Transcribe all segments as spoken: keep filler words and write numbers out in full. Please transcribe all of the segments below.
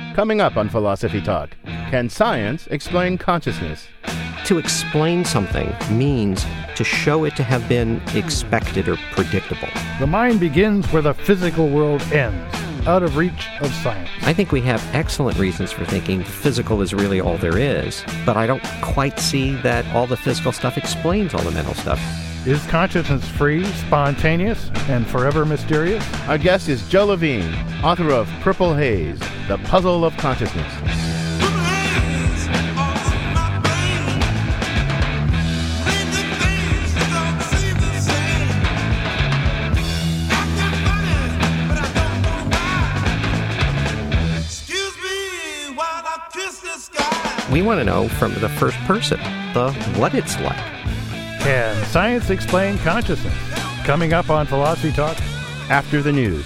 Coming up on Philosophy Talk, can science explain consciousness? To explain something means to show it to have been expected or predictable. The mind begins where the physical world ends, out of reach of science. I think we have excellent reasons for thinking physical is really all there is, but I don't quite see that all the physical stuff explains all the mental stuff. Is consciousness free, spontaneous, and forever mysterious? Our guest is Joe Levine, author of Purple Haze, The Puzzle of Consciousness. We want to know from the first person the what it's like. Can science explain consciousness? Coming up on Philosophy Talk after the news.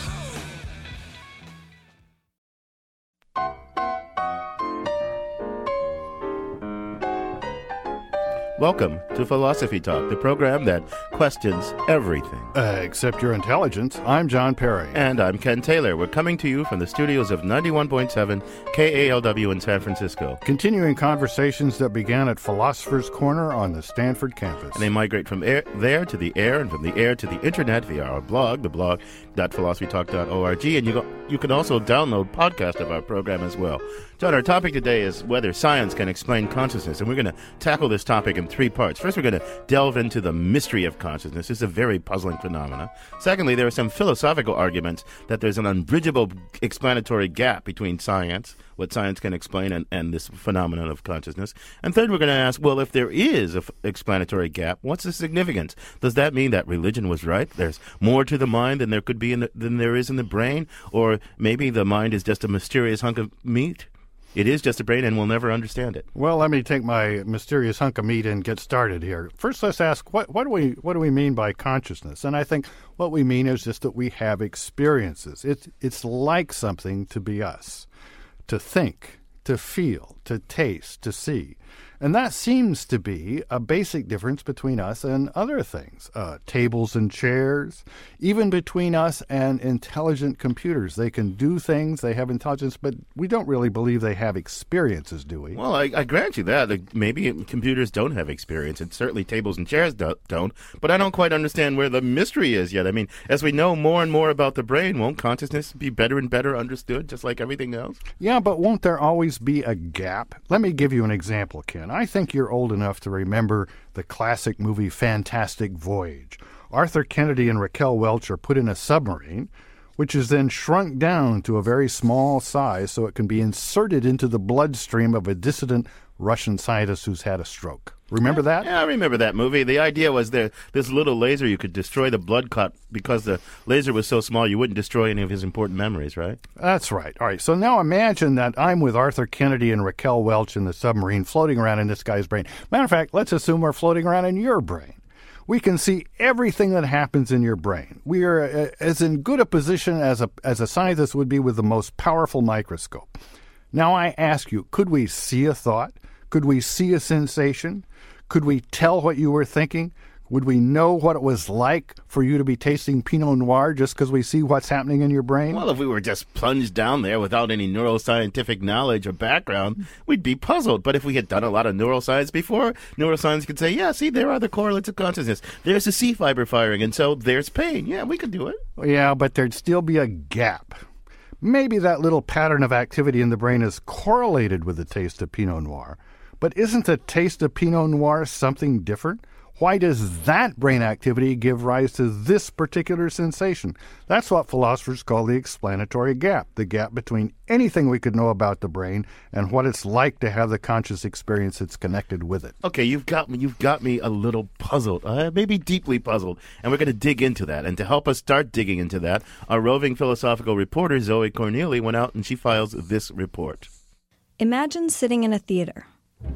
Welcome to Philosophy Talk, the program that questions everything. Uh, except your intelligence. I'm John Perry. And I'm Ken Taylor. We're coming to you from the studios of ninety-one point seven K A L W in San Francisco. Continuing conversations that began at Philosopher's Corner on the Stanford campus. And they migrate from air, there to the air and from the air to the internet via our blog, the blog dot philosophy talk dot org. And you, go, you can also download podcasts of our program as well. John, our topic today is whether science can explain consciousness. And we're going to tackle this topic in three parts. First, we're going to delve into the mystery of consciousness. It's a very puzzling phenomenon. Secondly, there are some philosophical arguments that there's an unbridgeable explanatory gap between science, what science can explain, and, and this phenomenon of consciousness. And third, we're going to ask, well, if there is an f- explanatory gap, what's the significance? Does that mean that religion was right? There's more to the mind than there could be in the, than there is in the brain? Or maybe the mind is just a mysterious hunk of meat? It is just a brain, and we'll never understand it. Well, let me take my mysterious hunk of meat and get started here. First, let's ask, what, what do we what do we mean by consciousness? And I think what we mean is just that we have experiences. It's, it's like something to be us, to think, to feel, to taste, to see. And that seems to be a basic difference between us and other things, uh, tables and chairs, even between us and intelligent computers. They can do things, they have intelligence, but we don't really believe they have experiences, do we? Well, I, I grant you that. Like, maybe computers don't have experience, and certainly tables and chairs do, don't, but I don't quite understand where the mystery is yet. I mean, as we know more and more about the brain, won't consciousness be better and better understood, just like everything else? Yeah, but won't there always be a gap? Let me give you an example, Ken. I think you're old enough to remember the classic movie Fantastic Voyage. Arthur Kennedy and Raquel Welch are put in a submarine, which is then shrunk down to a very small size so it can be inserted into the bloodstream of a dissident Russian scientist who's had a stroke. Remember yeah, that? Yeah, I remember that movie. The idea was there this little laser, you could destroy the blood clot because the laser was so small you wouldn't destroy any of his important memories, right? That's right. All right, so now imagine that I'm with Arthur Kennedy and Raquel Welch in the submarine floating around in this guy's brain. Matter of fact, let's assume we're floating around in your brain. We can see everything that happens in your brain. We are uh, as in good a position as a as a scientist would be with the most powerful microscope. Now I ask you, could we see a thought? Could we see a sensation? Could we tell what you were thinking? Would we know what it was like for you to be tasting Pinot Noir just because we see what's happening in your brain? Well, if we were just plunged down there without any neuroscientific knowledge or background, we'd be puzzled. But if we had done a lot of neuroscience before, neuroscience could say, yeah, see, there are the correlates of consciousness. There's the C fiber firing, and so there's pain. Yeah, we could do it. Yeah, but there'd still be a gap. Maybe that little pattern of activity in the brain is correlated with the taste of Pinot Noir. But isn't the taste of Pinot Noir something different? Why does that brain activity give rise to this particular sensation? That's what philosophers call the explanatory gap, the gap between anything we could know about the brain and what it's like to have the conscious experience that's connected with it. Okay, you've got me. You've got me a little puzzled, uh, maybe deeply puzzled, and we're going to dig into that. And to help us start digging into that, our roving philosophical reporter Zoe Corneli went out and she files this report. Imagine sitting in a theater.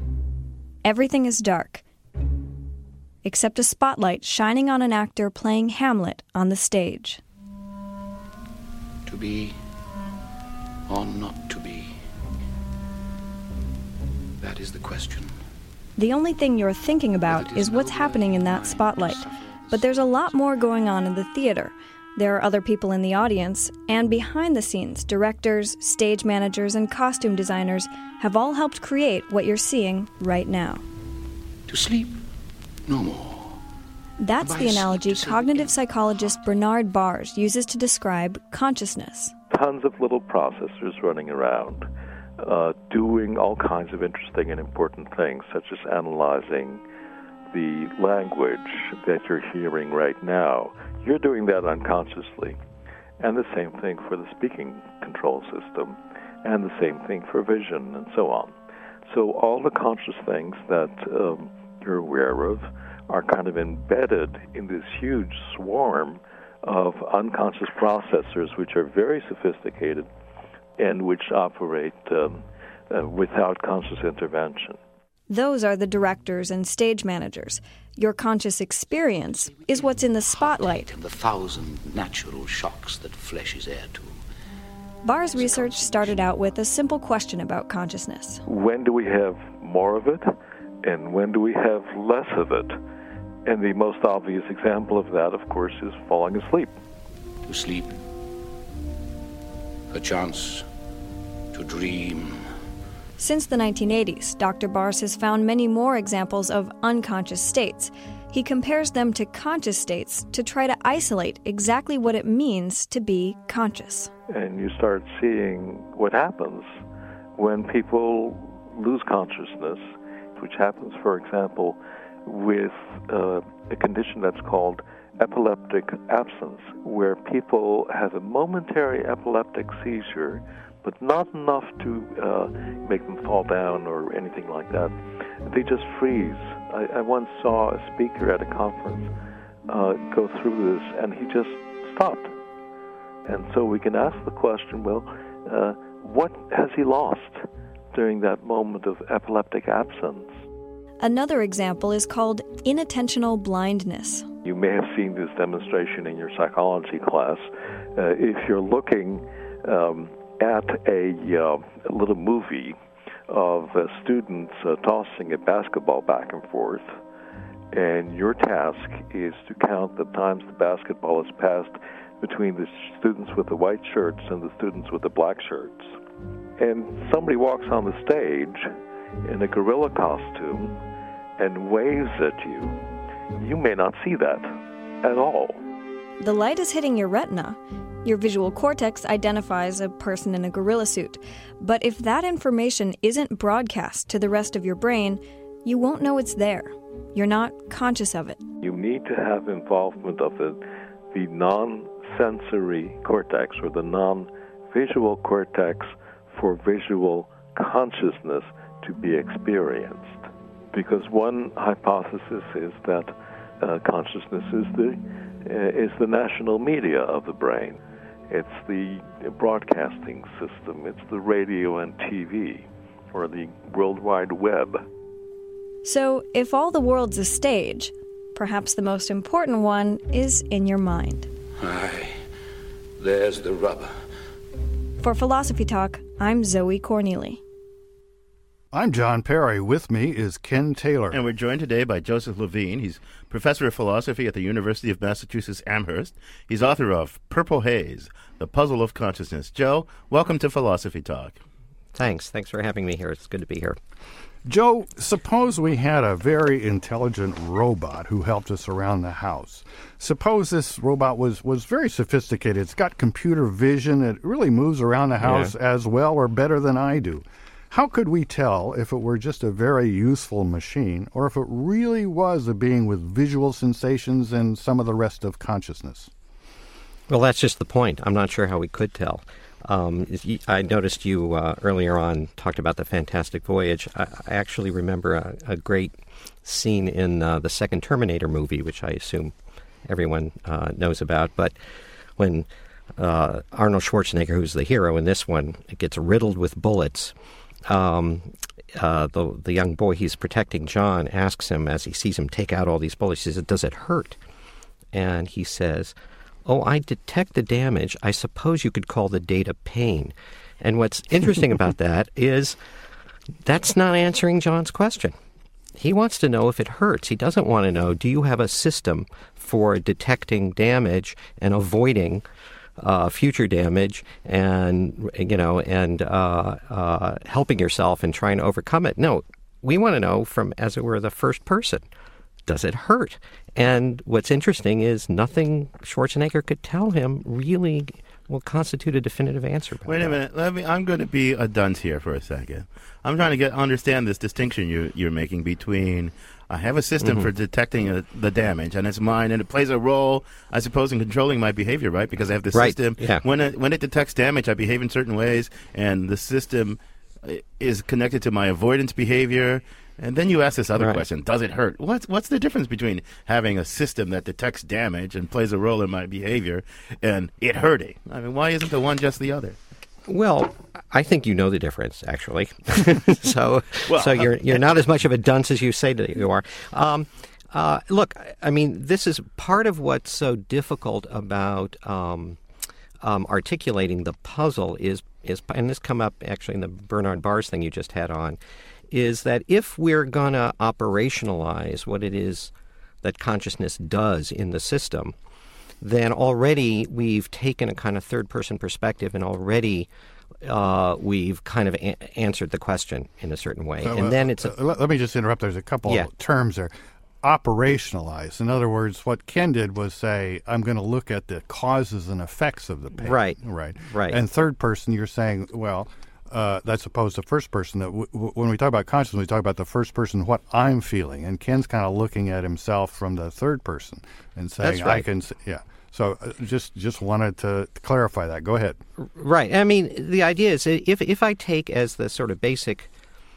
Everything is dark, except a spotlight shining on an actor playing Hamlet on the stage. To be or not to be? That is the question. The only thing you're thinking about is what's happening in that spotlight. But there's a lot more going on in the theater. There are other people in the audience, and behind the scenes, directors, stage managers, and costume designers have all helped create what you're seeing right now. To sleep no more. That's the analogy cognitive psychologist Bernard Baars uses to describe consciousness. Tons of little processors running around, uh, doing all kinds of interesting and important things, such as analyzing the language that you're hearing right now. You're doing that unconsciously. And the same thing for the speaking control system, and the same thing for vision, and so on. So all the conscious things that um, you're aware of are kind of embedded in this huge swarm of unconscious processors, which are very sophisticated and which operate um, uh, without conscious intervention. Those are the directors and stage managers. Your conscious experience is what's in the spotlight. And the thousand natural shocks that flesh is heir to. Baars' research started out with a simple question about consciousness. When do we have more of it, and when do we have less of it? And the most obvious example of that, of course, is falling asleep. To sleep, a chance to dream. Since the nineteen eighties, Doctor Baars has found many more examples of unconscious states. He compares them to conscious states to try to isolate exactly what it means to be conscious. And you start seeing what happens when people lose consciousness, which happens, for example, with uh, a condition that's called epileptic absence, where people have a momentary epileptic seizure, but not enough to uh, make them fall down or anything like that. They just freeze. I, I once saw a speaker at a conference uh, go through this, and he just stopped. And so we can ask the question, well, uh, what has he lost during that moment of epileptic absence? Another example is called inattentional blindness. You may have seen this demonstration in your psychology class. Uh, if you're looking um, at a, uh, a little movie of uh, students uh, tossing a basketball back and forth, and your task is to count the times the basketball is passed between the students with the white shirts and the students with the black shirts. And somebody walks on the stage in a gorilla costume and waves at you, you may not see that at all. The light is hitting your retina. Your visual cortex identifies a person in a gorilla suit. But if that information isn't broadcast to the rest of your brain, you won't know it's there. You're not conscious of it. You need to have involvement of the, the non-sensory cortex or the non-visual cortex for visual consciousness to be experienced. Because one hypothesis is that uh, consciousness is the uh, is the national media of the brain. It's the broadcasting system. It's the radio and T V, or the World Wide Web. So, if all the world's a stage, perhaps the most important one is in your mind. Aye, there's the rubber. For Philosophy Talk, I'm Zoe Corneely. I'm John Perry. With me is Ken Taylor. And we're joined today by Joseph Levine. He's professor of philosophy at the University of Massachusetts Amherst. He's author of Purple Haze, The Puzzle of Consciousness. Joe, welcome to Philosophy Talk. Thanks. Thanks for having me here. It's good to be here. Joe, suppose we had a very intelligent robot who helped us around the house. Suppose this robot was, was very sophisticated. It's got computer vision. It really moves around the house yeah. as well or better than I do. How could we tell if it were just a very useful machine or if it really was a being with visual sensations and some of the rest of consciousness? Well, that's just the point. I'm not sure how we could tell. Um, I noticed you uh, earlier on talked about the Fantastic Voyage. I, I actually remember a, a great scene in uh, the second Terminator movie, which I assume everyone uh, knows about. But when uh, Arnold Schwarzenegger, who's the hero in this one, gets riddled with bullets, um, uh, the, the young boy he's protecting, John, asks him as he sees him take out all these bullets, he says, "Does it hurt?" And he says, "Oh, I detect the damage. I suppose you could call the data pain." And what's interesting about that is that's not answering John's question. he wants to know if it hurts. He doesn't want to know, do you have a system for detecting damage and avoiding uh, future damage and, you know, and uh, uh, helping yourself and trying to overcome it? No, we want to know from, as it were, the first person. Does it hurt? And what's interesting is nothing Schwarzenegger could tell him really will constitute a definitive answer. Wait a that. minute. Let me. I'm going to be a dunce here for a second. I'm trying to get understand this distinction you, you're making between I have a system mm-hmm. for detecting a, the damage, and it's mine, and it plays a role, I suppose, in controlling my behavior, right? Because I have the right. system. Yeah. When it, when it detects damage, I behave in certain ways, and the system is connected to my avoidance behavior. And then you ask this other right. question: does it hurt? What's what's the difference between having a system that detects damage and plays a role in my behavior and it hurting? I mean, why isn't the one just the other? Well, I think you know the difference, actually. so, well, so you're you're not as much of a dunce as you say that you are. Um, uh, look, I mean, this is part of what's so difficult about um, um, articulating the puzzle is is, and this come up actually in the Bernard Baars thing you just had on. Is that if we're going to operationalize what it is that consciousness does in the system, then already we've taken a kind of third-person perspective and already uh, we've kind of a- answered the question in a certain way. Uh, and then it's... A, uh, let, let me just interrupt. There's a couple yeah. of terms there. Operationalize. In other words, what Ken did was say, I'm going to look at the causes and effects of the pain. Right. Right. Right. And third person, you're saying, well... Uh, that's opposed to first person. That w- w- when we talk about consciousness, we talk about the first person, what I'm feeling, and Ken's kind of looking at himself from the third person and saying, That's right. "I can." Yeah. So uh, just just wanted to clarify that. Go ahead. Right. I mean, the idea is if if I take as the sort of basic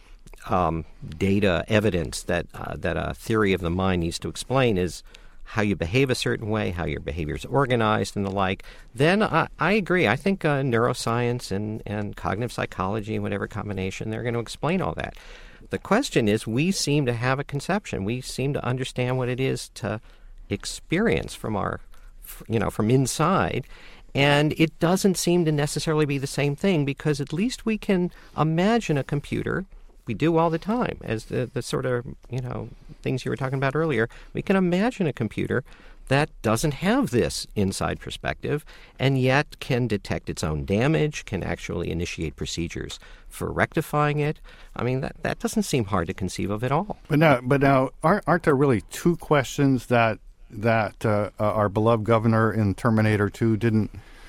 um, data evidence that uh, that a theory of the mind needs to explain is how you behave a certain way, how your behavior is organized and the like, then I, I agree. I think uh, neuroscience and, and cognitive psychology and whatever combination, they're going to explain all that. The question is, we seem to have a conception. We seem to understand what it is to experience from our, you know, from inside. And it doesn't seem to necessarily be the same thing because at least we can imagine a computer. We do all the time, as the, the sort of, you know, things you were talking about earlier. We can imagine a computer that doesn't have this inside perspective and yet can detect its own damage, can actually initiate procedures for rectifying it. I mean, that, that doesn't seem hard to conceive of at all. But now, but now, aren't, aren't there really two questions that that uh, uh, our beloved governor in Terminator two didn't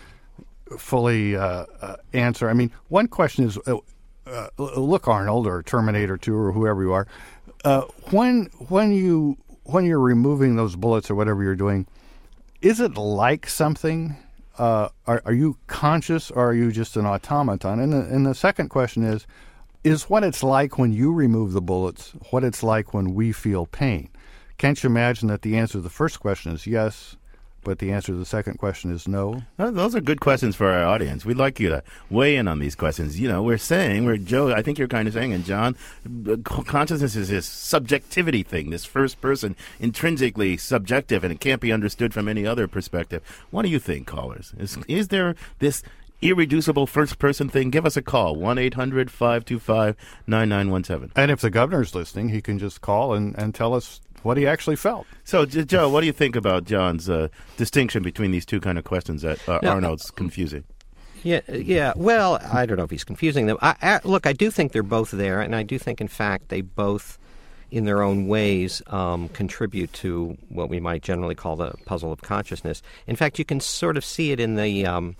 fully uh, uh, answer? I mean, one question is, uh, uh, look, Arnold, or Terminator two, or whoever you are, uh, when when you when you're removing those bullets or whatever you're doing, is it like something? Uh, are, are you conscious, or are you just an automaton? And the, and the second question is, is what it's like when you remove the bullets what it's like when we feel pain? Can't you imagine that the answer to the first question is yes, but the answer to the second question is no? Those are good questions for our audience. We'd like you to weigh in on these questions. You know, we're saying, we're Joe, I think you're kind of saying, and John, consciousness is this subjectivity thing, this first person, intrinsically subjective, and it can't be understood from any other perspective. What do you think, callers? Is, is there this irreducible first-person thing? Give us a call, one eight hundred five two five nine nine one seven. And if the governor's listening, he can just call and, and tell us what he actually felt. So, Joe, what do you think about John's uh, distinction between these two kind of questions that uh, no, Arnold's confusing? Yeah, yeah. Well, I don't know if he's confusing them. I, I, look, I do think they're both there, and I do think, in fact, they both, in their own ways, um, contribute to what we might generally call the puzzle of consciousness. In fact, you can sort of see it in the um,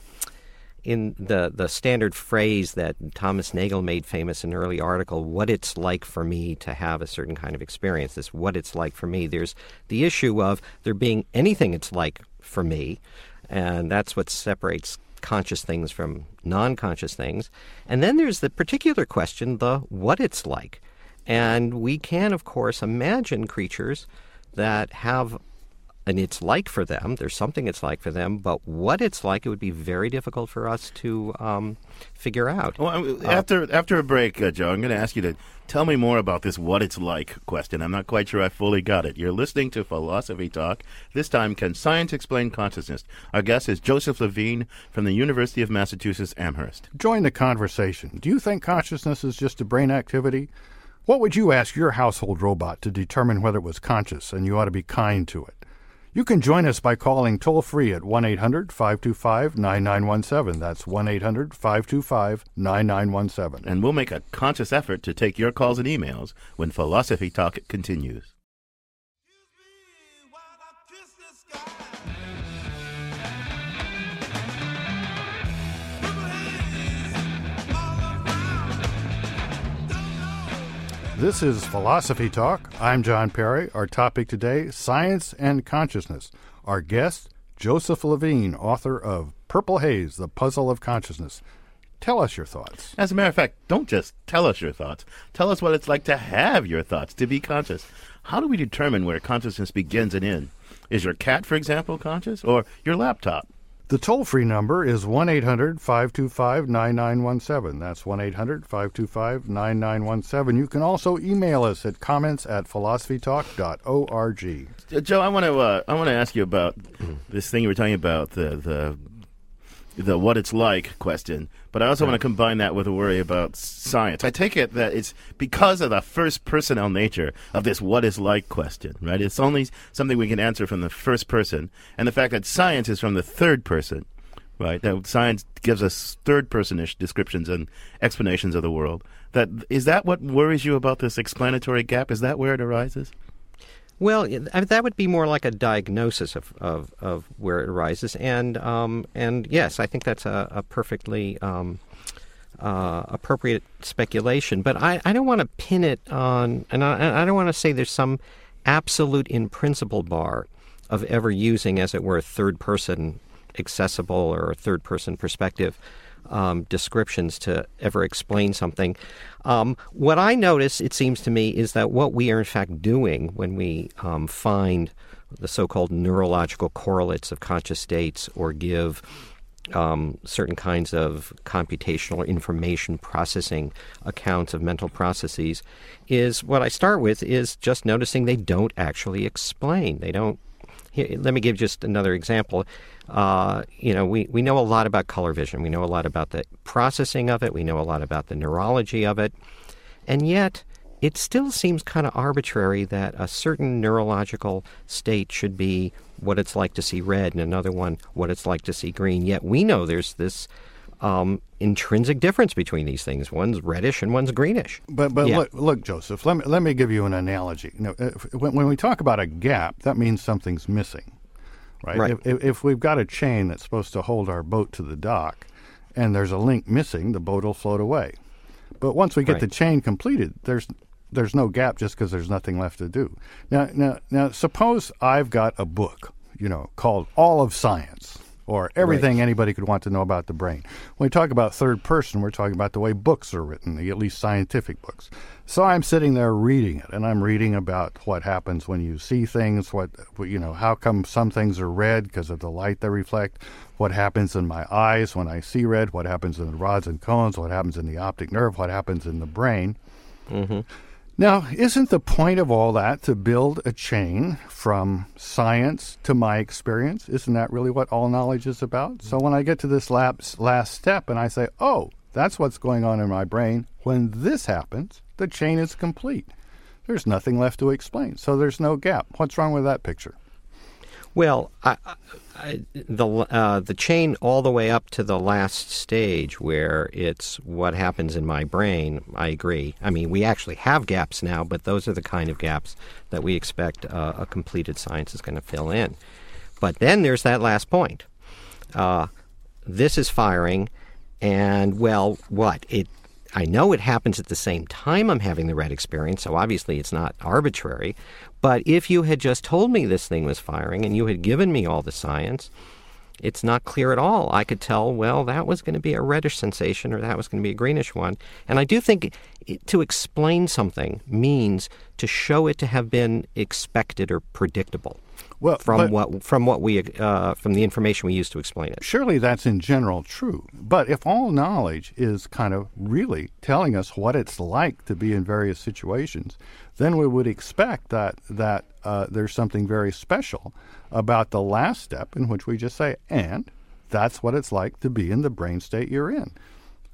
in the, the standard phrase that Thomas Nagel made famous in an early article, what it's like for me to have a certain kind of experience, this what it's like for me. There's the issue of there being anything it's like for me, and that's what separates conscious things from non-conscious things. And then there's the particular question, the what it's like. And we can, of course, imagine creatures that have and it's like for them. There's something it's like for them, but what it's like, it would be very difficult for us to um, figure out. Well, after uh, after a break, uh, Joe, I'm going to ask you to tell me more about this what it's like question. I'm not quite sure I fully got it. You're listening to Philosophy Talk. This time, Can Science Explain Consciousness? Our guest is Joseph Levine from the University of Massachusetts Amherst. Join the conversation. Do you think consciousness is just a brain activity? What would you ask your household robot to determine whether it was conscious and you ought to be kind to it? You can join us by calling toll-free at one eight hundred five two five nine nine one seven. That's one eight hundred five two five nine nine one seven. And we'll make a conscious effort to take your calls and emails when Philosophy Talk continues. This is Philosophy Talk. I'm John Perry. Our topic today, Science and Consciousness. Our guest, Joseph Levine, author of Purple Haze, The Puzzle of Consciousness. Tell us your thoughts. As a matter of fact, don't just tell us your thoughts. Tell us what it's like to have your thoughts, to be conscious. How do we determine where consciousness begins and ends? Is your cat, for example, conscious? Or your laptop? The toll-free number is one eight hundred five two five nine nine one seven. That's one eight hundred five two five nine nine one seven. You can also email us at comments at philosophy talk dot org. Joe, I want to uh, I want to ask you about this thing you were talking about, the the the what it's like question, but I also want to combine that with a worry about science. I take it that it's because of the first personal nature of this what is like question, right? It's only something we can answer from the first person, and the fact that science is from the third person, right? That science gives us third-personish descriptions and explanations of the world. That is that what worries you about this explanatory gap? Is that where it arises? Well, that would be more like a diagnosis of, of, of where it arises, and um, and yes, I think that's a, a perfectly um, uh, appropriate speculation. But I, I don't want to pin it on, and I, I don't want to say there's some absolute in principle bar of ever using, as it were, third person accessible or third person perspective Um, descriptions to ever explain something. Um, what I notice, it seems to me, is that what we are in fact doing when we um, find the so-called neurological correlates of conscious states or give um, certain kinds of computational information processing accounts of mental processes is what I start with is just noticing they don't actually explain. They don't. Here, let me give just another example. Uh, you know, we, we know a lot about color vision. We know a lot about the processing of it. We know a lot about the neurology of it. And yet, it still seems kind of arbitrary that a certain neurological state should be what it's like to see red and another one what it's like to see green. Yet we know there's this um, intrinsic difference between these things. One's reddish and one's greenish. But but yeah. look, look, Joseph, let me, let me give you an analogy. You know, if, when, when we talk about a gap, that means something's missing. Right. Right. If, if, if we've got a chain that's supposed to hold our boat to the dock and there's a link missing, the boat will float away. But once we get right. the chain completed, there's there's no gap just because there's nothing left to do. Now, now, now, suppose I've got a book, you know, called All of Science, or everything right. anybody could want to know about the brain. When we talk about third person, we're talking about the way books are written, at least scientific books. So I'm sitting there reading it, and I'm reading about what happens when you see things, what, you know, how come some things are red because of the light they reflect, what happens in my eyes when I see red, what happens in the rods and cones, what happens in the optic nerve, what happens in the brain. Mm-hmm. Now, isn't the point of all that to build a chain from science to my experience? Isn't that really what all knowledge is about? So when I get to this last, last step and I say, oh, that's what's going on in my brain, when this happens, the chain is complete. There's nothing left to explain, so there's no gap. What's wrong with that picture? Well, I, I, the uh, the chain all the way up to the last stage where it's what happens in my brain, I agree. I mean, we actually have gaps now, but those are the kind of gaps that we expect uh, a completed science is going to fill in. But then there's that last point. Uh, this is firing, and, well, what? It I know it happens at the same time I'm having the red experience, so obviously it's not arbitrary. But if you had just told me this thing was firing and you had given me all the science, it's not clear at all. I could tell, well, that was going to be a reddish sensation or that was going to be a greenish one. And I do think it, to explain something means to show it to have been expected or predictable. Well, from what from what we uh, from the information we use to explain it. Surely that's in general true. But if all knowledge is kind of really telling us what it's like to be in various situations, then we would expect that that uh, there's something very special about the last step in which we just say, and that's what it's like to be in the brain state you're in.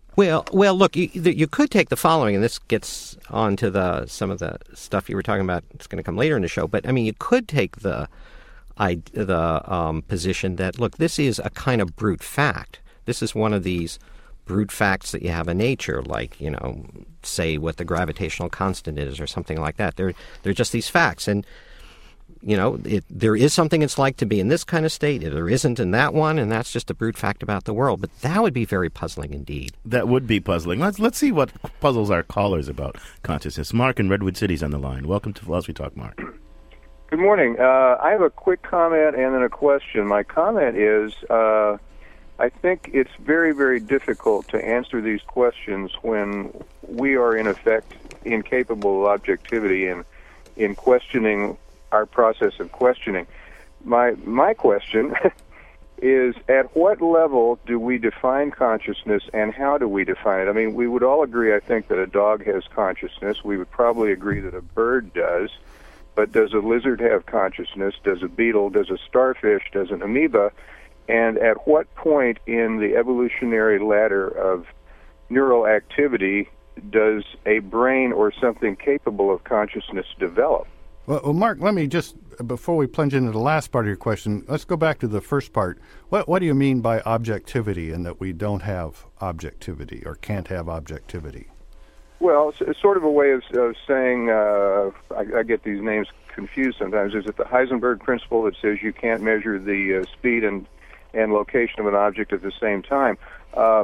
Well, well, look, you, you could take the following, and this gets on to the, some of the stuff you were talking about. It's going to come later in the show, but I mean, you could take the I, the um, position that, look, this is a kind of brute fact. This is one of these brute facts that you have in nature, like, you know, say what the gravitational constant is or something like that. They're, they're just these facts. And, you know, it, there is something it's like to be in this kind of state. There isn't in that one, and that's just a brute fact about the world. But that would be very puzzling indeed. That would be puzzling. Let's let's see what puzzles our callers about consciousness. Mark in Redwood City's on the line. Welcome to Philosophy Talk, Mark. Good morning. Uh, I have a quick comment and then a question. My comment is, uh, I think it's very, very difficult to answer these questions when we are, in effect, incapable of objectivity in, in questioning our process of questioning. My, my question is, at what level do we define consciousness, and how do we define it? I mean, we would all agree, I think, that a dog has consciousness. We would probably agree that a bird does. But does a lizard have consciousness? Does a beetle? Does a starfish? Does an amoeba? And at what point in the evolutionary ladder of neural activity does a brain or something capable of consciousness develop? Well, well, Mark, let me just, before we plunge into the last part of your question, let's go back to the first part. What, what do you mean by objectivity, and that we don't have objectivity or can't have objectivity? Well, it's, it's sort of a way of, of saying, uh, I, I get these names confused sometimes. Is it the Heisenberg principle that says you can't measure the uh, speed and, and location of an object at the same time? Uh,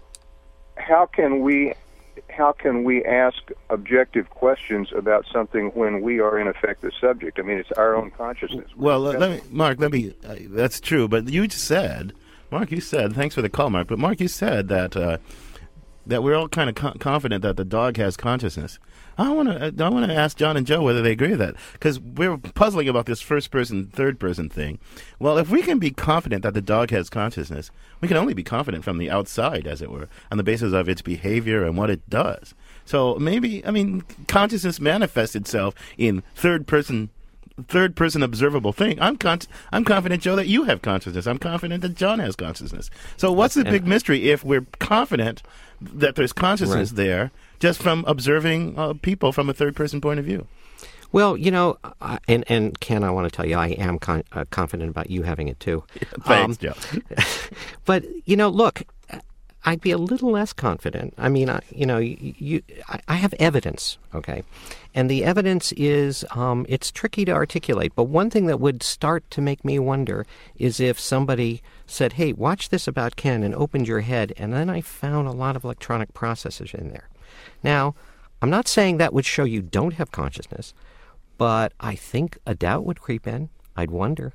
how can we how can we ask objective questions about something when we are, in effect, the subject? I mean, it's our own consciousness. Well, let me, Mark, let me, uh, that's true, but you said, Mark, you said, thanks for the call, Mark, but Mark, you said that uh, that we're all kind of co- confident that the dog has consciousness. I want to I want to ask John and Joe whether they agree with that, because we're puzzling about this first-person, third-person thing. Well, if we can be confident that the dog has consciousness, we can only be confident from the outside, as it were, on the basis of its behavior and what it does. So maybe, I mean, consciousness manifests itself in third-person third person observable thing. I'm con- I'm confident, Joe, that you have consciousness. I'm confident that John has consciousness. So what's the big mystery if we're confident that there's consciousness right. there just from observing uh, people from a third person point of view? Well, you know, uh, and, and Ken, I want to tell you, I am con- uh, confident about you having it too. Thanks, um, Joe. But, you know, look, I'd be a little less confident. I mean, I, you know, you, you, I, I have evidence, okay? And the evidence is, um, it's tricky to articulate, but one thing that would start to make me wonder is if somebody said, hey, watch this about Ken, and opened your head, and then I found a lot of electronic processes in there. Now, I'm not saying that would show you don't have consciousness, but I think a doubt would creep in. I'd wonder.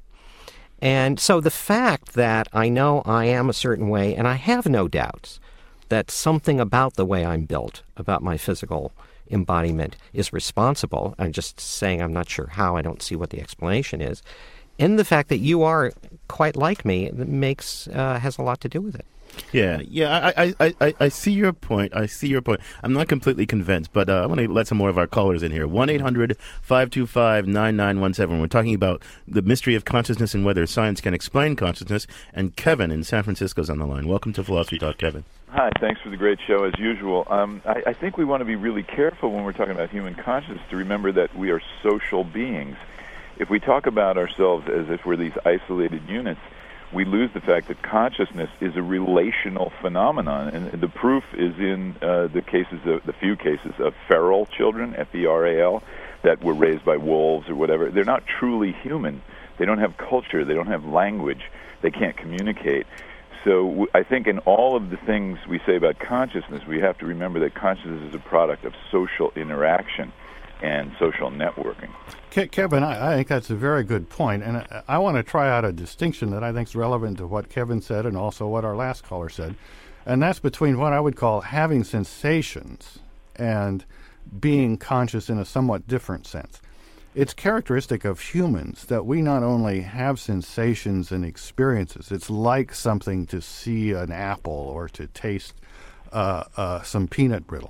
And so the fact that I know I am a certain way, and I have no doubts that something about the way I'm built, about my physical embodiment, is responsible, I'm just saying I'm not sure how, I don't see what the explanation is, and the fact that you are quite like me makes uh, has a lot to do with it. Yeah, yeah, I, I, I, I see your point. I see your point. I'm not completely convinced, but uh, I want to let some more of our callers in here. one eight hundred five two five nine nine one seven. We're talking about the mystery of consciousness and whether science can explain consciousness. And Kevin in San Francisco is on the line. Welcome to Philosophy Talk, Kevin. Hi, thanks for the great show, as usual. Um, I, I think we want to be really careful when we're talking about human consciousness to remember that we are social beings. If we talk about ourselves as if we're these isolated units, we lose the fact that consciousness is a relational phenomenon, and the proof is in uh, the cases, of, the few cases of feral children, F E R A L, that were raised by wolves or whatever. They're not truly human. They don't have culture. They don't have language. They can't communicate. So w- I think in all of the things we say about consciousness, we have to remember that consciousness is a product of social interaction and social networking. Ke- Kevin, I, I think that's a very good point, and I, I want to try out a distinction that I think is relevant to what Kevin said and also what our last caller said, and that's between what I would call having sensations and being conscious in a somewhat different sense. It's characteristic of humans that we not only have sensations and experiences. It's like something to see an apple or to taste uh, uh, some peanut brittle.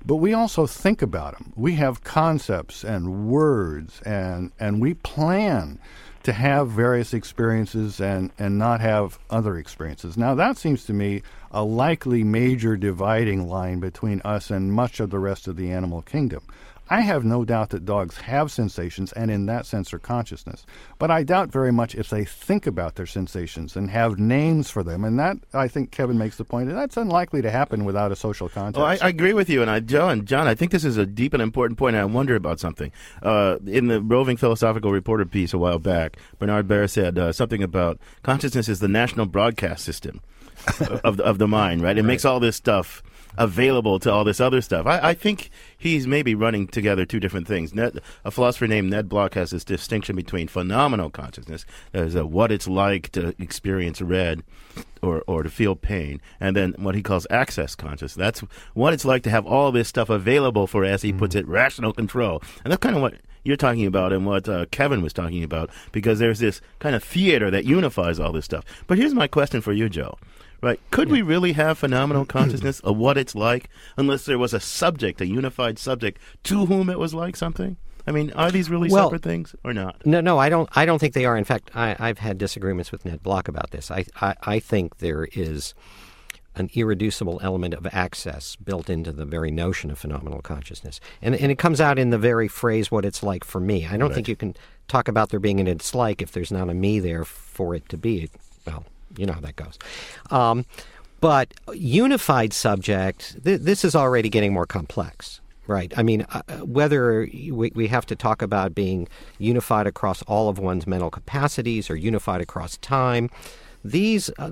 but we also think about them. We have concepts and words, and and we plan to have various experiences and, and not have other experiences. Now, that seems to me a likely major dividing line between us and much of the rest of the animal kingdom. I have no doubt that dogs have sensations and in that sense are consciousness. But I doubt very much if they think about their sensations and have names for them. And that, I think Kevin makes the point, and that's unlikely to happen without a social context. Oh, I, I agree with you. And I, John, John, I think this is a deep and important point, and I wonder about something. Uh, in the Roving Philosophical Reporter piece a while back, Bernard Baer said uh, something about consciousness is the national broadcast system of, the, of the mind, right? It right. makes all this stuff available to all this other stuff. I, I think he's maybe running together two different things. Ned, a philosopher named Ned Block has this distinction between phenomenal consciousness, as a, what it's like to experience red or, or to feel pain, and then what he calls access consciousness. That's what it's like to have all this stuff available for, as he mm-hmm. puts it, rational control. And that's kind of what you're talking about and what uh, Kevin was talking about, because there's this kind of theater that unifies all this stuff. But here's my question for you, Joe. Right. Could we really have phenomenal consciousness of what it's like unless there was a subject, a unified subject, to whom it was like something? I mean, are these really well, separate things or not? No, no, I don't I don't think they are. In fact, I, I've had disagreements with Ned Block about this. I, I, I think there is an irreducible element of access built into the very notion of phenomenal consciousness. And, and it comes out in the very phrase, what it's like for me. I don't right. think you can talk about there being an it's like if there's not a me there for it to be. Well, you know how that goes. Um, but unified subject, th- this is already getting more complex, right? I mean, uh, whether we, we have to talk about being unified across all of one's mental capacities or unified across time, these uh,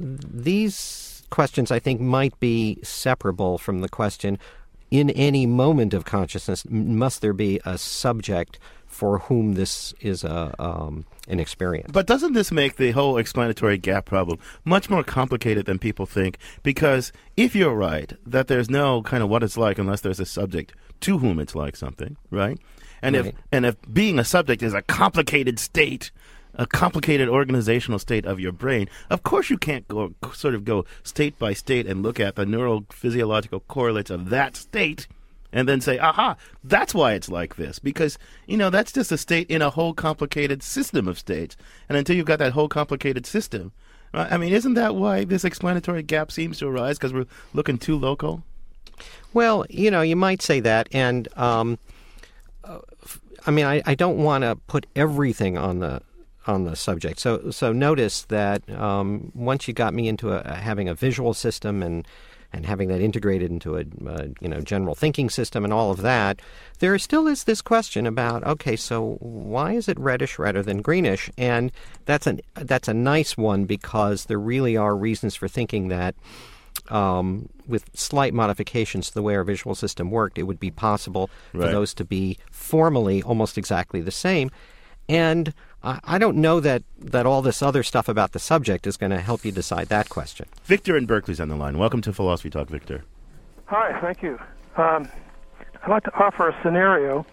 these questions, I think, might be separable from the question, in any moment of consciousness, must there be a subject for whom this is a um, an experience. But doesn't this make the whole explanatory gap problem much more complicated than people think? Because if you're right, that there's no kind of what it's like unless there's a subject to whom it's like something, right? And right. if and if being a subject is a complicated state, a complicated organizational state of your brain, of course you can't go sort of go state by state and look at the neurophysiological correlates of that state and then say, aha, that's why it's like this. Because, you know, that's just a state in a whole complicated system of states. And until you've got that whole complicated system, right? I mean, isn't that why this explanatory gap seems to arise? Because we're looking too local? Well, you know, you might say that. And, um, uh, I mean, I, I don't want to put everything on the on the subject. So so notice that um, once you got me into a, a, having a visual system and and having that integrated into a, a you know general thinking system and all of that, there still is this question about, okay, so why is it reddish rather than greenish? And that's an that's a nice one, because there really are reasons for thinking that um, with slight modifications to the way our visual system worked, it would be possible right. for those to be formally almost exactly the same. And I don't know that, that all this other stuff about the subject is going to help you decide that question. Victor in Berkeley's on the line. Welcome to Philosophy Talk, Victor. Hi, thank you. Um, I'd like to offer a scenario,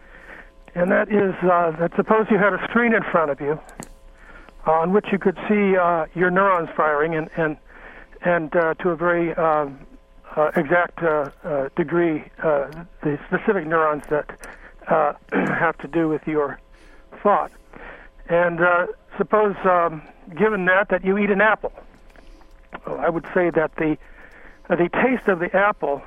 and that is uh, that suppose you had a screen in front of you uh, on which you could see uh, your neurons firing, and and, and uh, to a very uh, uh, exact uh, uh, degree, uh, the specific neurons that uh, have to do with your thought. And uh, suppose, um, given that, that you eat an apple. Well, I would say that the uh, the taste of the apple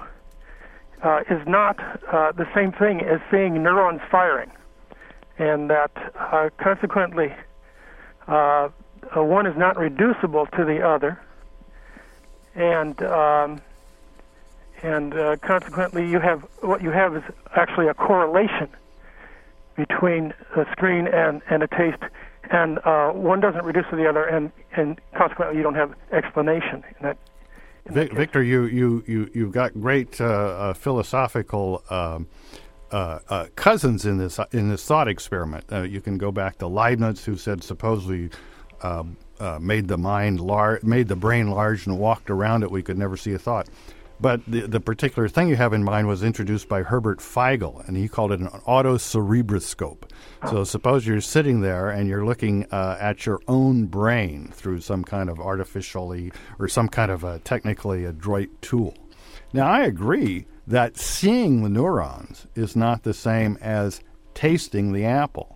uh, is not uh, the same thing as seeing neurons firing, and that uh, consequently uh, uh, one is not reducible to the other, and um, and uh, consequently you have what you have is actually a correlation between a screen and, and a taste, and uh, one doesn't reduce to the other, and, and consequently you don't have explanation. In that, in Vic, that Victor, you, you, you, you've got great uh, uh, philosophical um, uh, uh, cousins in this in this thought experiment. Uh, you can go back to Leibniz, who said supposedly uh, uh, made the mind lar- made the brain large and walked around it, we could never see a thought. But the, the particular thing you have in mind was introduced by Herbert Feigl, and he called it an autocerebroscope. So suppose you're sitting there and you're looking uh, at your own brain through some kind of artificially or some kind of a technically adroit tool. Now, I agree that seeing the neurons is not the same as tasting the apple.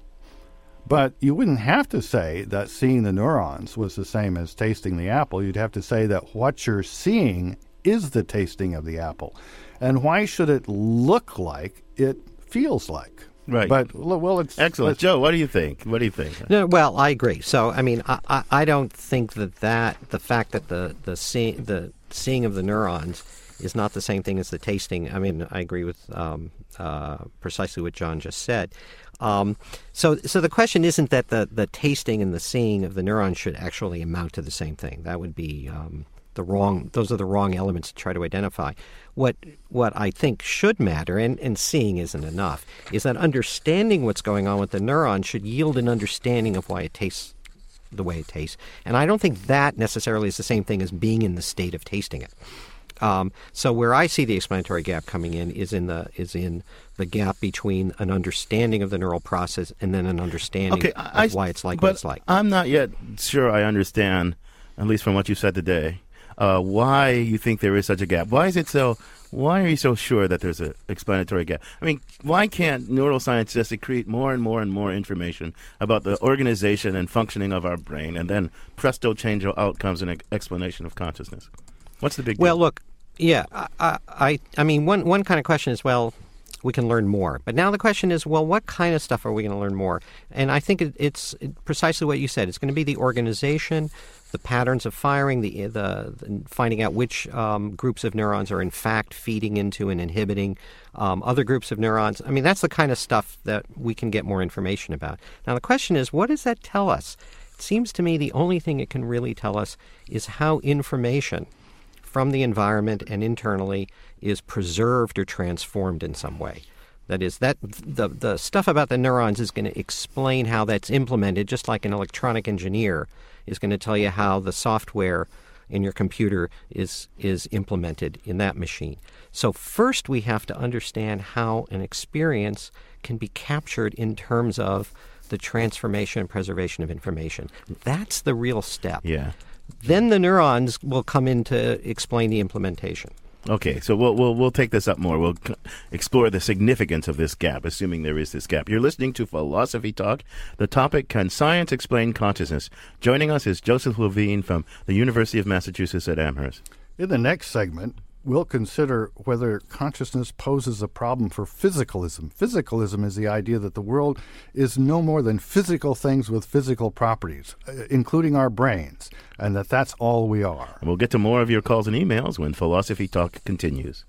But you wouldn't have to say that seeing the neurons was the same as tasting the apple. You'd have to say that what you're seeing is the tasting of the apple. And why should it look like it feels like? Right. But, well, it's... Excellent. It's, Joe, what do you think? What do you think? No, well, I agree. So, I mean, I, I, I don't think that, that the fact that the, the, see, the seeing of the neurons is not the same thing as the tasting. I mean, I agree with um, uh, precisely what John just said. Um, so, so the question isn't that the, the tasting and the seeing of the neurons should actually amount to the same thing. That would be um, the wrong. Those are the wrong elements to try to identify. What what I think should matter, and, and seeing isn't enough, is that understanding what's going on with the neuron should yield an understanding of why it tastes the way it tastes. And I don't think that necessarily is the same thing as being in the state of tasting it. Um, so where I see the explanatory gap coming in is in the is in the gap between an understanding of the neural process and then an understanding okay, of I, why it's like but what it's like. I'm not yet sure I understand, at least from what you said today, uh, why you think there is such a gap. Why is it so? Why are you so sure that there's an explanatory gap? I mean, why can't neuroscience just accrete more and more and more information about the organization and functioning of our brain, and then presto, change outcomes and explanation of consciousness? What's the big deal? Well, look, yeah, I, I, I mean, one one kind of question is, well, we can learn more. But now the question is, well, what kind of stuff are we going to learn more? And I think it, it's precisely what you said. It's going to be the organization, the patterns of firing, the the, the finding out which um, groups of neurons are in fact feeding into and inhibiting um, other groups of neurons. I mean, that's the kind of stuff that we can get more information about. Now the question is, what does that tell us? It seems to me the only thing it can really tell us is how information from the environment and internally is preserved or transformed in some way. That is, that the the stuff about the neurons is going to explain how that's implemented, just like an electronic engineer is going to tell you how the software in your computer is is implemented in that machine. So first we have to understand how an experience can be captured in terms of the transformation and preservation of information. That's the real step. Yeah. Then the neurons will come in to explain the implementation. Okay, so we'll we'll we'll take this up more. We'll c- explore the significance of this gap, assuming there is this gap. You're listening to Philosophy Talk. The topic: Can Science Explain Consciousness? Joining us is Joseph Levine from the University of Massachusetts at Amherst. In the next segment, we'll consider whether consciousness poses a problem for physicalism. Physicalism is the idea that the world is no more than physical things with physical properties, uh, including our brains, and that that's all we are. And we'll get to more of your calls and emails when Philosophy Talk continues.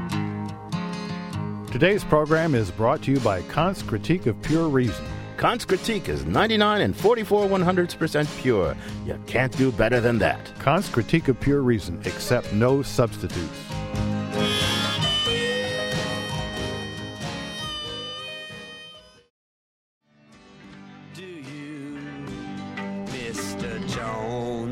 Today's program is brought to you by Kant's Critique of Pure Reason. Kant's Critique is ninety-nine and forty-four one hundredths percent pure. You can't do better than that. Kant's Critique of Pure Reason. Accept no substitutes. Do you, Mister Jones?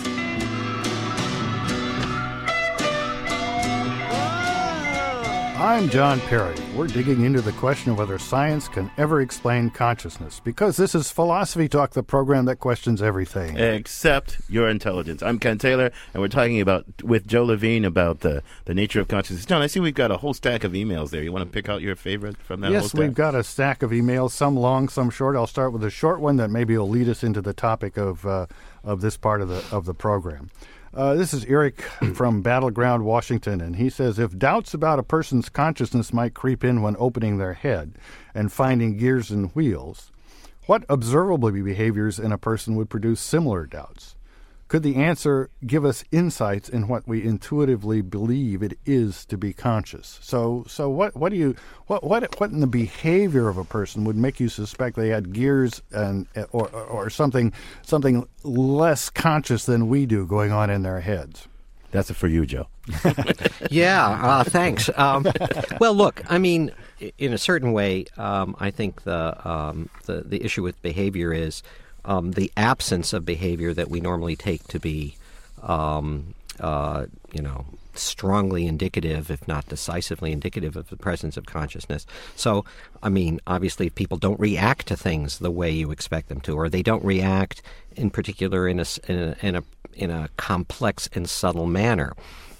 I'm John Perry. We're digging into the question of whether science can ever explain consciousness, because this is Philosophy Talk, the program that questions everything. Except your intelligence. I'm Ken Taylor, and we're talking about with Joe Levine about the, the nature of consciousness. John, I see we've got a whole stack of emails there. You want to pick out your favorite from that whole Yes, stack? we've got a stack of emails, some long, some short. I'll start with a short one that maybe will lead us into the topic of uh, of this part of the of the program. Uh, this is Eric from Battleground, Washington, and he says, if doubts about a person's consciousness might creep in when opening their head and finding gears and wheels, what observable behaviors in a person would produce similar doubts? Could the answer give us insights in what we intuitively believe it is to be conscious? So, so what, what do you, what, what, what in the behavior of a person would make you suspect they had gears and or, or something, something less conscious than we do going on in their heads? That's it for you, Joe. Yeah, uh, thanks. Um, well, look, I mean, in a certain way, um, I think the, um, the the issue with behavior is um, the absence of behavior that we normally take to be, um, uh, you know, strongly indicative, if not decisively indicative, of the presence of consciousness. So, I mean, obviously, if people don't react to things the way you expect them to, or they don't react in particular in a in a in a, in a complex and subtle manner.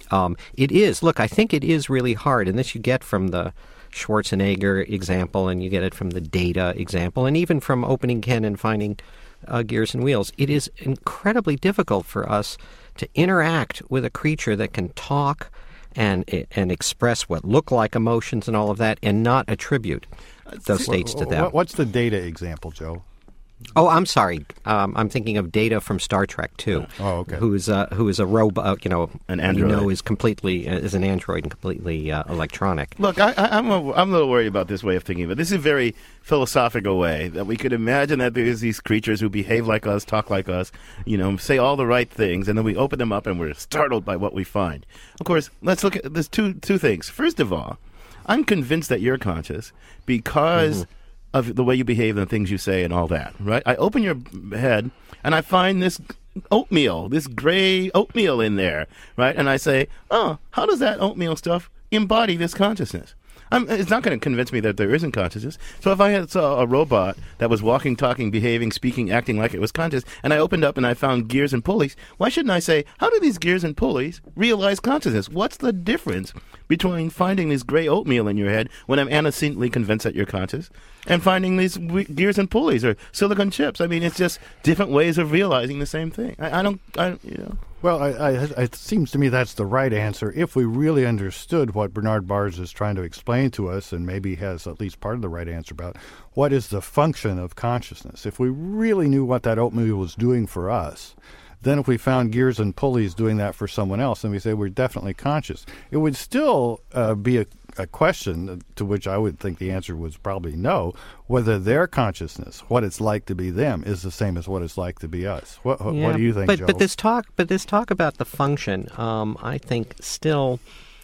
Um, it is. Look, I think it is really hard, and this you get from the Schwarzenegger example, and you get it from the Data example, and even from opening Ken and finding uh, gears and wheels. It is incredibly difficult for us to interact with a creature that can talk and and express what look like emotions and all of that, and not attribute those states to them. What's the Data example, Joe? Oh, I'm sorry. Um, I'm thinking of Data from Star Trek two. Oh, okay. Who is a who is a robot? You know, an android. You know, is completely is an android and completely uh, electronic. Look, I, I, I'm a, I'm a little worried about this way of thinking of it. This is a very philosophical way that we could imagine that there's these creatures who behave like us, talk like us, you know, say all the right things, and then we open them up and we're startled by what we find. Of course, let's look at there's two two things. First of all, I'm convinced that you're conscious because. Mm-hmm. Of the way you behave and the things you say and all that, right? I open your head and I find this oatmeal, this gray oatmeal in there, right? And I say, oh, how does that oatmeal stuff embody this consciousness? I'm, it's not going to convince me that there isn't consciousness. So if I had saw a robot that was walking, talking, behaving, speaking, acting like it was conscious, and I opened up and I found gears and pulleys, why shouldn't I say, how do these gears and pulleys realize consciousness? What's the difference between finding this gray oatmeal in your head when I'm antecedently convinced that you're conscious and finding these w- gears and pulleys or silicon chips? I mean, it's just different ways of realizing the same thing. I, I don't, I, you know. Well, I, I, it seems to me that's the right answer. If we really understood what Bernard Baars is trying to explain to us, and maybe has at least part of the right answer about what is the function of consciousness, if we really knew what that oatmeal was doing for us, then if we found gears and pulleys doing that for someone else, then we say we're definitely conscious. It would still uh, be a, a question to which I would think the answer was probably no, whether their consciousness, what it's like to be them, is the same as what it's like to be us. What, yeah, what do you think, but, Joe? But this talk, but this talk about the function, um, I think still,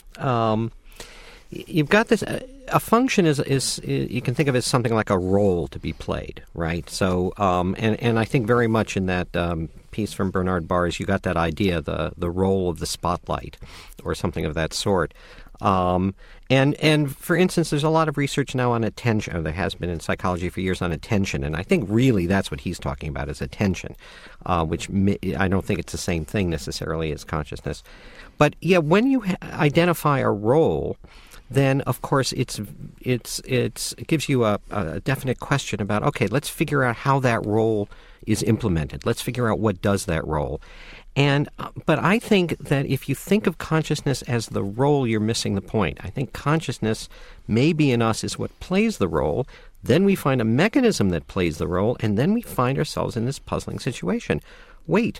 um, you've got this. Uh, a function is, is is you can think of it as something like a role to be played, right? So, um, and and I think very much in that um, piece from Bernard Baars, you got that idea, the the role of the spotlight, or something of that sort. Um, and and for instance, there's a lot of research now on attention, or there has been in psychology for years on attention, and I think really that's what he's talking about is attention, uh, which mi- I don't think it's the same thing necessarily as consciousness. But yeah, when you ha- identify a role, then of course it's it's it's it gives you a, a definite question about, okay, let's figure out how that role is implemented. Let's figure out what does that role. And uh, but I think that if you think of consciousness as the role, you're missing the point. I think consciousness maybe in us is what plays the role. Then we find a mechanism that plays the role, and then we find ourselves in this puzzling situation. Wait,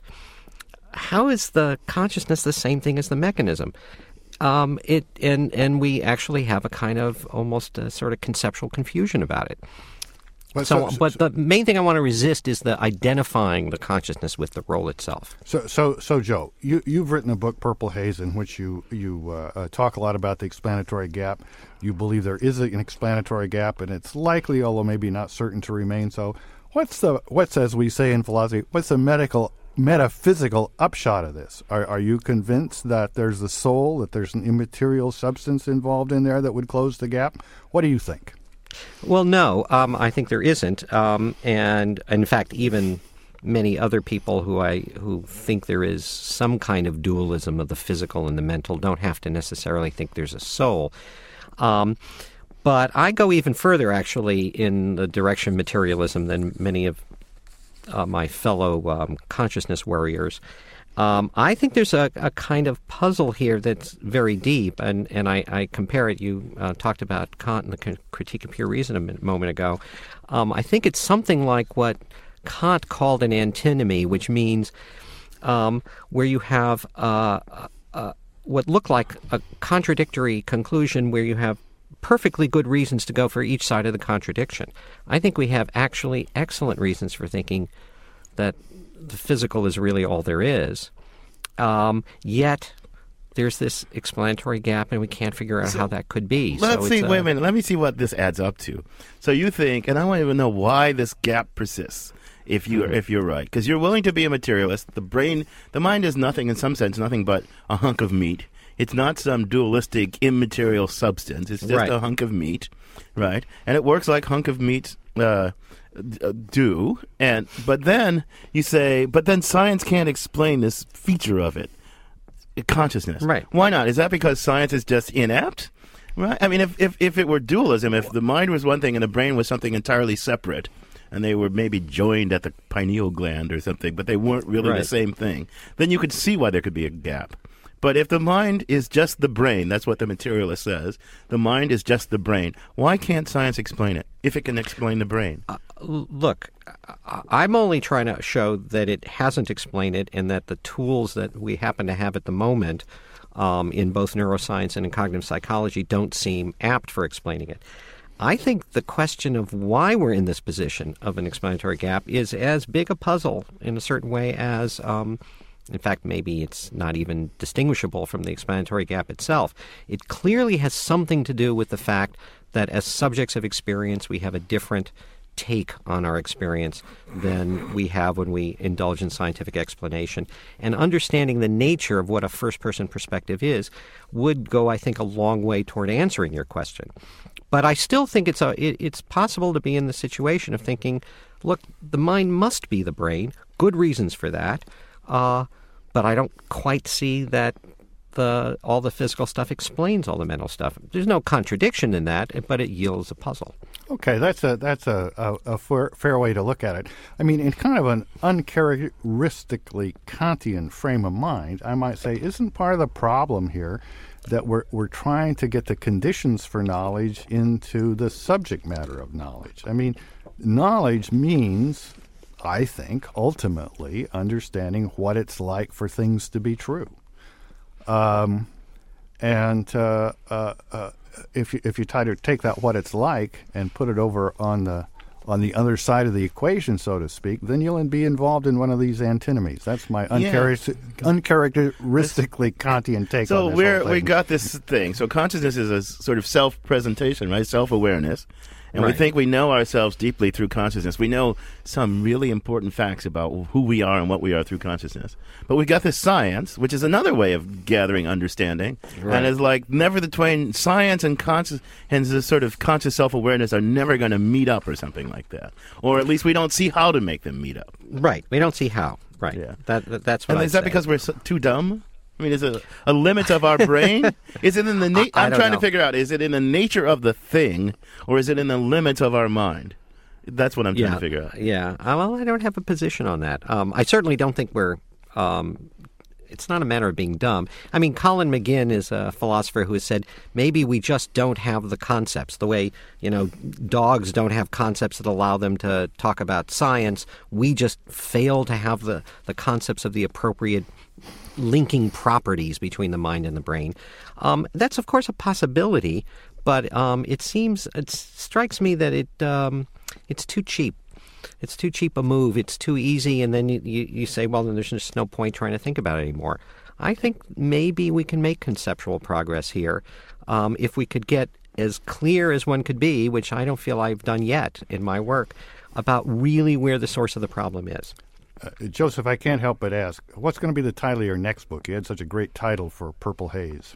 how is the consciousness the same thing as the mechanism? Um, it and and we actually have a kind of almost a sort of conceptual confusion about it. But so, so, but the main thing I want to resist is the identifying the consciousness with the role itself. So, so, so, Joe, you you've written a book, Purple Haze, in which you you uh, uh, talk a lot about the explanatory gap. You believe there is an explanatory gap, and it's likely, although maybe not certain, to remain so. What's the what's as we say in philosophy? What's the medical metaphysical upshot of this? Are are you convinced that there's a soul, that there's an immaterial substance involved in there that would close the gap? What do you think? Well, no, um, I think there isn't, um, and in fact, even many other people who I who think there is some kind of dualism of the physical and the mental don't have to necessarily think there's a soul. Um, but I go even further, actually, in the direction of materialism than many of uh, my fellow um, consciousness warriors. Um, I think there's a, a kind of puzzle here that's very deep, and, and I, I compare it. You uh, talked about Kant and the Critique of Pure Reason a moment ago. Um, I think it's something like what Kant called an antinomy, which means um, where you have uh, uh, what look like a contradictory conclusion where you have perfectly good reasons to go for each side of the contradiction. I think we have actually excellent reasons for thinking that the physical is really all there is. Um, yet there's this explanatory gap, and we can't figure out so, how that could be. Let's so see. a, wait a minute. Let me see what this adds up to. So you think, and I want to know why this gap persists. If you mm-hmm. if you're right, because you're willing to be a materialist, the brain, the mind is nothing in some sense, nothing but a hunk of meat. It's not some dualistic immaterial substance. It's just right. a hunk of meat, right? And it works like hunk of meat. Uh, do and but then you say but then science can't explain this feature of it. consciousness. Right. Why not? Is that because science is just inept? Right. I mean, if, if, if it were dualism, if the mind was one thing and the brain was something entirely separate, and they were maybe joined at the pineal gland or something, but they weren't really Right. the same thing, then you could see why there could be a gap. But if the mind is just the brain, that's what the materialist says, the mind is just the brain, why can't science explain it, if it can explain the brain? Uh, l- look, I- I'm only trying to show that it hasn't explained it and that the tools that we happen to have at the moment um, in both neuroscience and in cognitive psychology don't seem apt for explaining it. I think the question of why we're in this position of an explanatory gap is as big a puzzle in a certain way as, um, in fact, maybe it's not even distinguishable from the explanatory gap itself. It clearly has something to do with the fact that as subjects of experience, we have a different take on our experience than we have when we indulge in scientific explanation. And understanding the nature of what a first-person perspective is would go, I think, a long way toward answering your question. But I still think it's a, it, it's possible to be in the situation of thinking, look, the mind must be the brain. Good reasons for that. Uh, but I don't quite see that the all the physical stuff explains all the mental stuff. There's no contradiction in that, but it yields a puzzle. Okay, that's a that's a, a, a fair, fair way to look at it. I mean, in kind of an uncharacteristically Kantian frame of mind, I might say, isn't part of the problem here that we're we're trying to get the conditions for knowledge into the subject matter of knowledge? I mean, knowledge means, I think, ultimately understanding what it's like for things to be true. Um, and uh, uh, uh, if you, if you try to take that what it's like and put it over on the on the other side of the equation, so to speak, then you'll be involved in one of these antinomies. That's my unchar- uncharacteristically Kantian take So on this we're, whole thing. we got this thing. So consciousness is a sort of self-presentation, right? Self-awareness. And Right. we think we know ourselves deeply through consciousness. We know some really important facts about who we are and what we are through consciousness. But we got this science, which is another way of gathering understanding. Right. And it's like never the twain, science and conscious and this sort of conscious self-awareness are never going to meet up or something like that. Or at least we don't see how to make them meet up. Right. We don't see how. Right. Yeah. That, that that's what And I'd is that say. because we're so, too dumb? I mean, is it a limit of our brain? Is it in the? Na- I- I I'm don't trying know. to figure out: is it in the nature of the thing, or is it in the limits of our mind? That's what I'm trying yeah, to figure out. Yeah. Uh, Well, I don't have a position on that. Um, I certainly don't think we're. Um, it's not a matter of being dumb. I mean, Colin McGinn is a philosopher who has said maybe we just don't have the concepts. The way, you know, dogs don't have concepts that allow them to talk about science. We just fail to have the, the concepts of the appropriate linking properties between the mind and the brain. Um, that's, of course, a possibility, but um, it seems, it strikes me that it um, it's too cheap. It's too cheap a move. It's too easy, and then you, you, you say, well, then there's just no point trying to think about it anymore. I think maybe we can make conceptual progress here um, if we could get as clear as one could be, which I don't feel I've done yet in my work, about really where the source of the problem is. Uh, Joseph, I can't help but ask, what's going to be the title of your next book? You had such a great title for Purple Haze.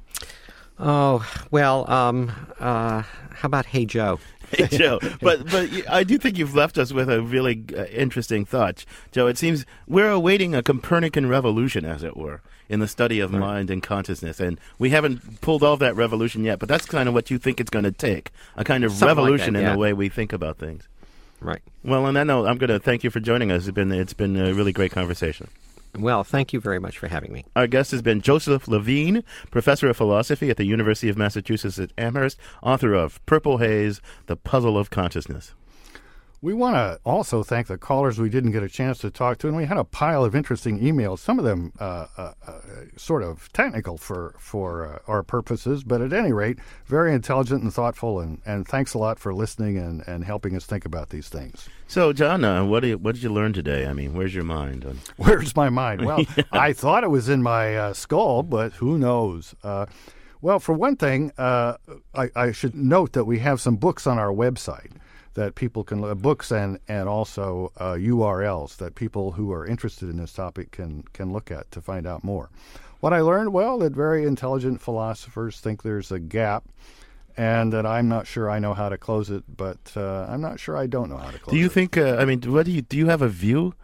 Oh, well, um, uh, how about Hey Joe? Hey, Joe. But but I do think you've left us with a really uh, interesting thought, Joe. It seems we're awaiting a Copernican revolution, as it were, in the study of Right. mind and consciousness, and we haven't pulled off that revolution yet. But that's kind of what you think it's going to take, a kind of Something like revolution that, in yeah. the way we think about things. Right. Well, on that note, I'm going to thank you for joining us. It's been it's been a really great conversation. Well, thank you very much for having me. Our guest has been Joseph Levine, professor of philosophy at the University of Massachusetts at Amherst, author of Purple Haze, The Puzzle of Consciousness. We want to also thank the callers we didn't get a chance to talk to, and we had a pile of interesting emails, some of them uh, uh, uh, sort of technical for, for uh, our purposes, but at any rate, very intelligent and thoughtful, and, and thanks a lot for listening and, and helping us think about these things. So, John, uh, what, do you, what did you learn today? I mean, where's your mind? On... Where's my mind? Well, Yeah. I thought it was in my uh, skull, but who knows? Uh, well, for one thing, uh, I, I should note that we have some books on our website that people can look, books and and also uh, U R Ls that people who are interested in this topic can can look at to find out more. What I learned, well, that very intelligent philosophers think there's a gap, and that I'm not sure I know how to close it, but uh, I'm not sure I don't know how to close it. Do you think? Uh, I mean, what do you do? You have a view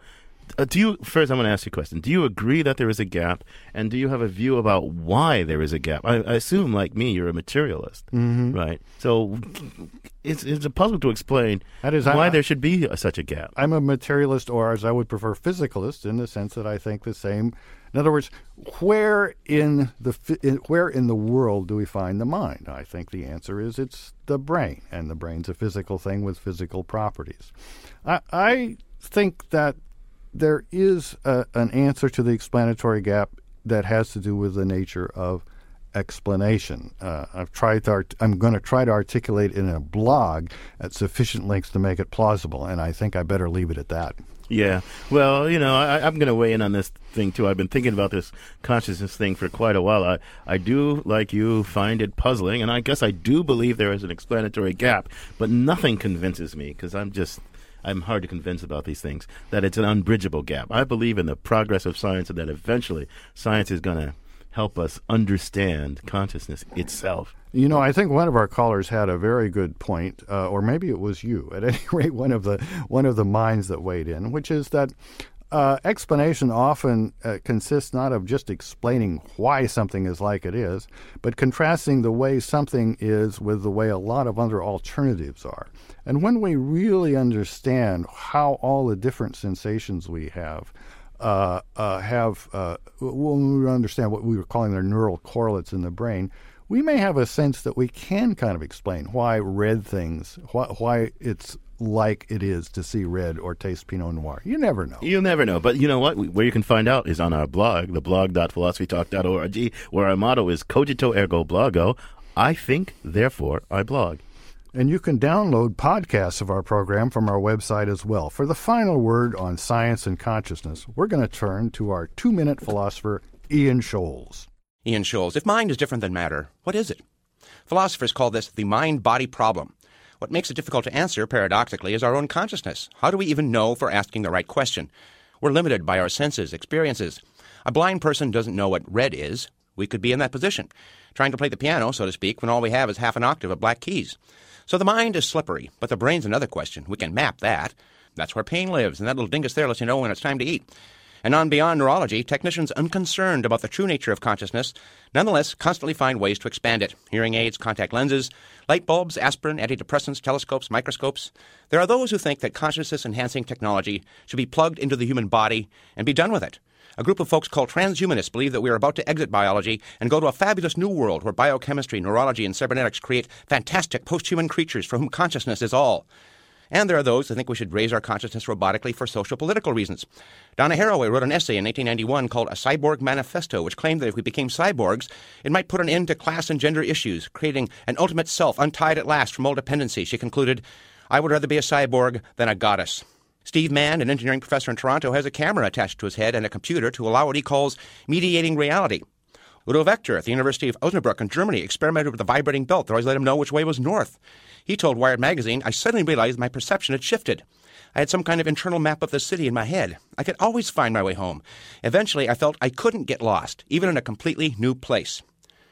Uh, do you first? I'm going to ask you a question. Do you agree that there is a gap, and do you have a view about why there is a gap? I, I assume, like me, you're a materialist, mm-hmm. right? So it's it's a puzzle to explain that is, why I, there should be a, such a gap. I'm a materialist, or as I would prefer, physicalist, in the sense that I think the same. In other words, where in the in, where in the world do we find the mind? I think the answer is it's the brain, and the brain's a physical thing with physical properties. I, I think that there is a, an answer to the explanatory gap that has to do with the nature of explanation. Uh, I've tried to art- I'm going to try to articulate in a blog at sufficient lengths to make it plausible, and I think I better leave it at that. Yeah. Well, you know, I, I'm going to weigh in on this thing, too. I've been thinking about this consciousness thing for quite a while. I, I do, like you, find it puzzling, and I guess I do believe there is an explanatory gap, but nothing convinces me, because I'm just... I'm hard to convince about these things, that it's an unbridgeable gap. I believe in the progress of science and that eventually science is going to help us understand consciousness itself. You know, I think one of our callers had a very good point, uh, or maybe it was you. At any rate, one of the one of the minds that weighed in, which is that uh, explanation often uh, consists not of just explaining why something is like it is, but contrasting the way something is with the way a lot of other alternatives are. And when we really understand how all the different sensations we have uh, uh, have, uh, when we understand what we were calling their neural correlates in the brain, we may have a sense that we can kind of explain why red things, why, why it's like it is to see red or taste Pinot Noir. You never know. You'll never know. But you know what? Where you can find out is on our blog, the blog dot philosophy talk dot org, where our motto is Cogito Ergo Blogo. I think, therefore I blog. And you can download podcasts of our program from our website as well. For the final word on science and consciousness, we're going to turn to our two-minute philosopher, Ian Scholes. Ian Scholes, if mind is different than matter, what is it? Philosophers call this the mind-body problem. What makes it difficult to answer, paradoxically, is our own consciousness. How do we even know if we're asking the right question? We're limited by our senses, experiences. A blind person doesn't know what red is. We could be in that position, trying to play the piano, so to speak, when all we have is half an octave of black keys. So the mind is slippery, but the brain's another question. We can map that. That's where pain lives, and that little dingus there lets you know when it's time to eat. And on beyond neurology, technicians unconcerned about the true nature of consciousness nonetheless constantly find ways to expand it. Hearing aids, contact lenses, light bulbs, aspirin, antidepressants, telescopes, microscopes. There are those who think that consciousness-enhancing technology should be plugged into the human body and be done with it. A group of folks called transhumanists believe that we are about to exit biology and go to a fabulous new world where biochemistry, neurology, and cybernetics create fantastic post-human creatures for whom consciousness is all. And there are those who think we should raise our consciousness robotically for social-political reasons. Donna Haraway wrote an essay in nineteen ninety-one called A Cyborg Manifesto, which claimed that if we became cyborgs, it might put an end to class and gender issues, creating an ultimate self untied at last from all dependency. She concluded, I would rather be a cyborg than a goddess. Steve Mann, an engineering professor in Toronto, has a camera attached to his head and a computer to allow what he calls mediating reality. Udo Vector at the University of Osnabrück in Germany experimented with a vibrating belt that always let him know which way was north. He told Wired magazine, I suddenly realized my perception had shifted. I had some kind of internal map of the city in my head. I could always find my way home. Eventually, I felt I couldn't get lost, even in a completely new place.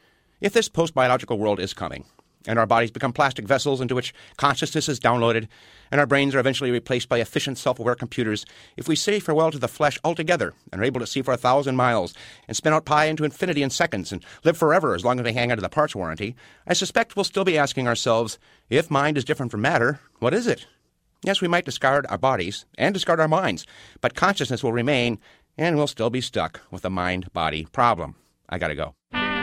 If this post-biological world is coming, and our bodies become plastic vessels into which consciousness is downloaded, and our brains are eventually replaced by efficient, self-aware computers, if we say farewell to the flesh altogether and are able to see for a thousand miles and spin out pi into infinity in seconds and live forever as long as we hang on to the parts warranty, I suspect we'll still be asking ourselves, if mind is different from matter, what is it? Yes, we might discard our bodies and discard our minds, but consciousness will remain, and we'll still be stuck with the mind-body problem. I gotta go.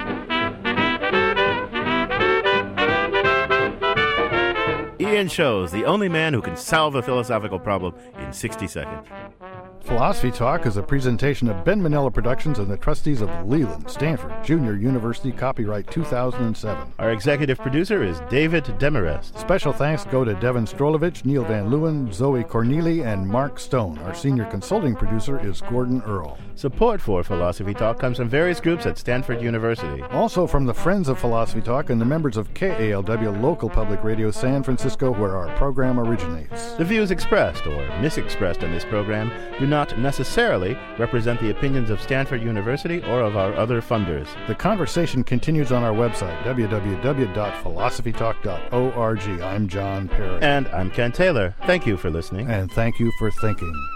Ian Scholes, the only man who can solve a philosophical problem in sixty seconds. Philosophy Talk is a presentation of Ben Manella Productions and the trustees of Leland Stanford Junior University, copyright two thousand seven. Our executive producer is David Demarest. Special thanks go to Devin Strolovich, Neil Van Leeuwen, Zoe Corneli, and Mark Stone. Our senior consulting producer is Gordon Earl. Support for Philosophy Talk comes from various groups at Stanford University. Also from the Friends of Philosophy Talk and the members of K A L W Local Public Radio San Francisco, where our program originates. The views expressed or misexpressed on this program do not necessarily represent the opinions of Stanford University or of our other funders. The conversation continues on our website, w w w dot philosophy talk dot org. I'm John Perry. And I'm Ken Taylor. Thank you for listening. And thank you for thinking.